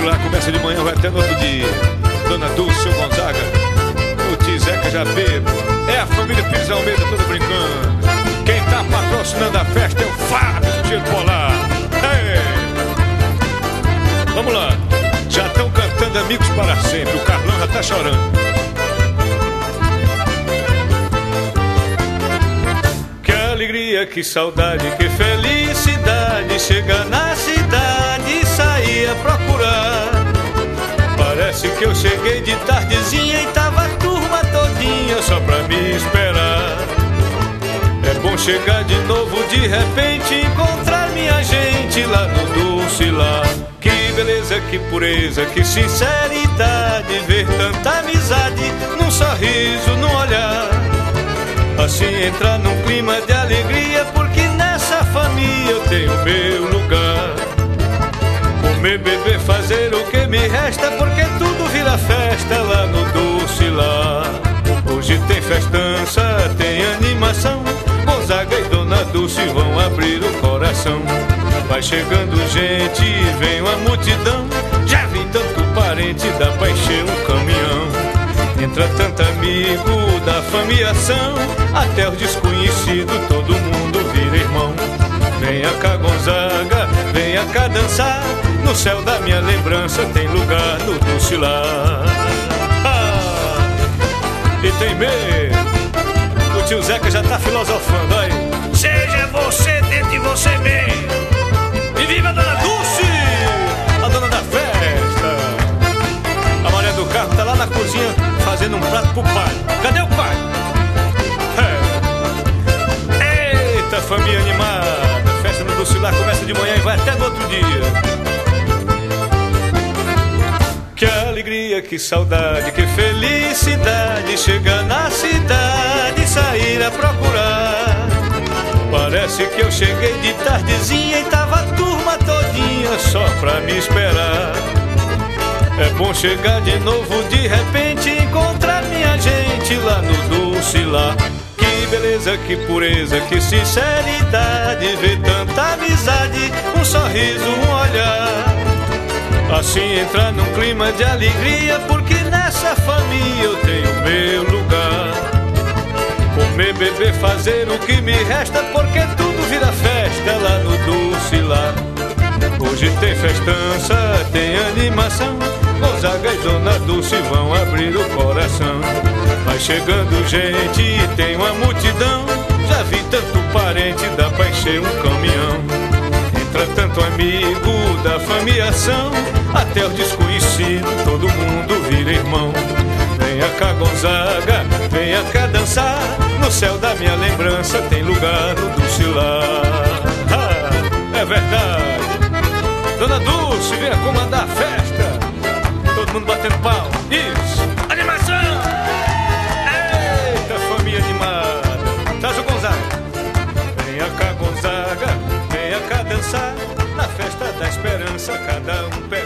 Dulcilar começa de manhã, vai até no outro dia. Dona Dulce, seu Gonzaga, o tio Zeca já bebo. É a família Pires Almeida toda brincando. Quem tá patrocinando a festa é o Fábio do Gelo Polar. Ei! Vamos lá. Já estão cantando Amigos para Sempre. O Carlão já tá chorando. Que alegria, que saudade, que felicidade. Chegar na cidade e sair a procurar. Parece que eu cheguei de tardezinha e tava a turma todinha só pra me esperar. É bom chegar de novo de repente, encontrar minha gente lá no Dulcilar. Que beleza, que pureza, que sinceridade, ver tanta amizade num sorriso, num olhar. Assim entrar num clima de alegria, porque nessa família eu tenho meu lugar. Comer, beber, fazer o que me resta, porque tudo vira festa lá no Dulcilar. Hoje tem festança, tem animação. Gonzaga e Dona Dulce vão abrir o coração. Vai chegando gente, vem uma multidão. Já vi tanto parente, dá pra encher um caminhão. Entra tanto amigo da famiação, até os desconhecidos todo mundo vira irmão. Venha cá Gonzaga, venha cá dançar. No céu da minha lembrança tem lugar no Dulcilar. E tem medo. O tio Zeca já tá filosofando aí. Seja você dentro de você mesmo. E viva a Dona Dulce, a dona da festa. A mulher do carro tá lá na cozinha fazendo um prato pro pai. Cadê o pai? É. Eita, família animada. A festa no Dulcilar começa de manhã e vai até no outro dia. Que alegria, que saudade, que felicidade. Chegar na cidade e sair a procurar. Parece que eu cheguei de tardezinha e tava a turma todinha só pra me esperar. É bom chegar de novo de repente, encontrar minha gente lá no Dulcilar. Que beleza, que pureza, que sinceridade, ver tanta amizade, um sorriso, um olhar. Assim entrar num clima de alegria, porque nessa família eu tenho meu lugar. Comer, beber, fazer o que me resta, porque tudo vira festa lá no Dulcilar. Hoje tem festança, tem animação. Gonzaga e Dona Dulce vão abrir o coração. Vai chegando gente, tem uma multidão. Já vi tanto parente, dá pra encher um caminhão. Entra tanto amigo da famiação, até os desconhecidos todo mundo vira irmão. Venha cá Gonzaga, venha cá dançar. No céu da minha lembrança tem lugar no Dulcilar. É verdade. Dona Dulce, venha comandar a festa. Todo mundo batendo pau. Isso. Animação. Eita, família animada. Traz o Gonzaga. Venha cá Gonzaga, venha cá dançar. Na festa da esperança cada um pega